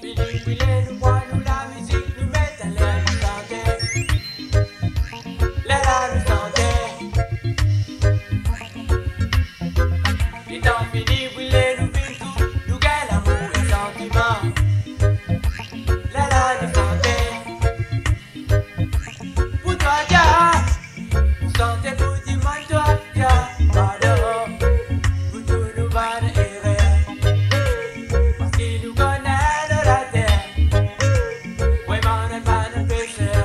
Philippe, il est nous boit, nous la musique, nous met à l'air, nous santé. L'air nous santé. Il t'en Philippe, il est nous vit tout, nous gagne l'amour et sentiment. L'air nous santé. Pour toi, Dia, nous santé pour dimanche, toi, Dia, pardon. Pour tout nous va de parce qu'il nous connaît de la terre. Vraiment, n'est pas de pécheur.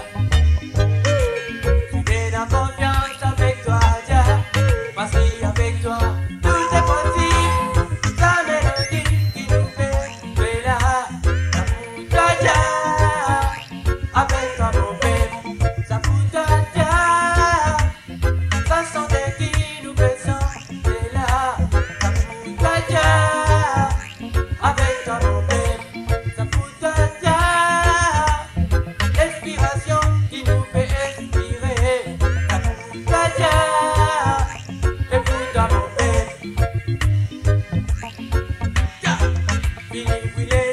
Tu es dans confiance avec toi, Dia. Parce qu'avec toi, tout est possible. Ta mélodie qui nous fait là. Ça pour toi, Dia. Avec toi, mon bébé. Ça pour toi, Dia. Ça santé qui nous fait chanter là. Ça pour toi, Dia. Avec toi mon bébé, ça fout toi Dia. L'inspiration qui nous fait inspirer. Ça fout toi Dia. Et pour toi mon bébé, Dia. Philippe,